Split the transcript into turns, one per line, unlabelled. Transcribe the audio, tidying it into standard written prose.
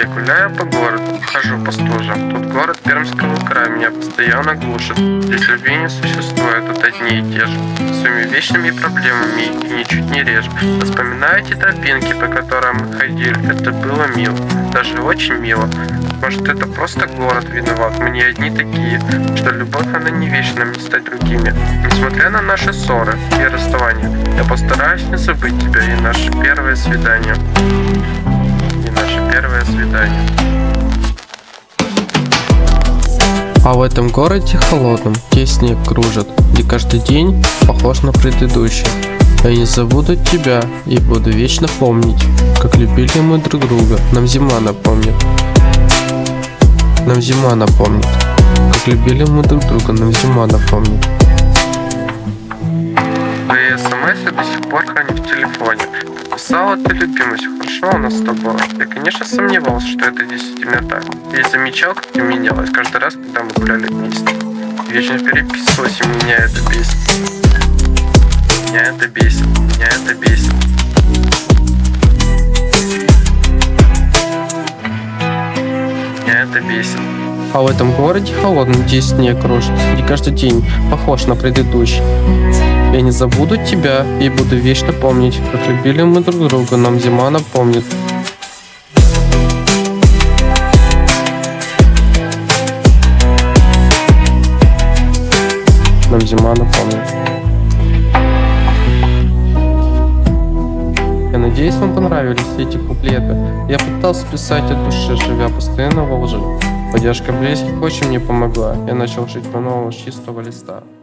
Я гуляю по городу, хожу по стужам. Тут город Пермского края меня постоянно глушит. Здесь любви не существует, тут одни и те же. Своими вечными проблемами и ничуть не реже. Вспоминаю эти тропинки, по которым мы ходили. Это было мило, даже очень мило. Может, это просто город виноват, мы не одни такие, что любовь, она не вечна, не стать другими. Несмотря на наши ссоры и расставания, я постараюсь не забыть тебя и наше первое свидание. Первое свидание.
А в этом городе холодном, где снег кружит, где каждый день похож на предыдущий. Я не забуду тебя и буду вечно помнить, как любили мы друг друга. Нам зима напомнит. Нам зима напомнит. Как любили мы друг друга, нам зима напомнит.
Твои смс я до сих пор храню в телефоне. Писала ты, любимый, все хорошо у нас с тобой. Я, конечно, сомневался, что это действительно так. Я замечал, как ты менялась каждый раз, когда мы гуляли вместе. Вечно переписывалась, и меня это бесит. Меня это бесит. Меня это бесит. Меня это бесит.
А в этом городе холодном, где снег кружит, где каждый день похож на предыдущий. Я не забуду тебя и буду вечно помнить, как любили мы друг друга, нам зима напомнит. Нам зима напомнит. Я надеюсь, вам понравились эти куплеты. Я пытался писать от души, живя постоянно во лжи. Поддержка близких очень мне помогла. Я начал жить по-новому с чистого листа.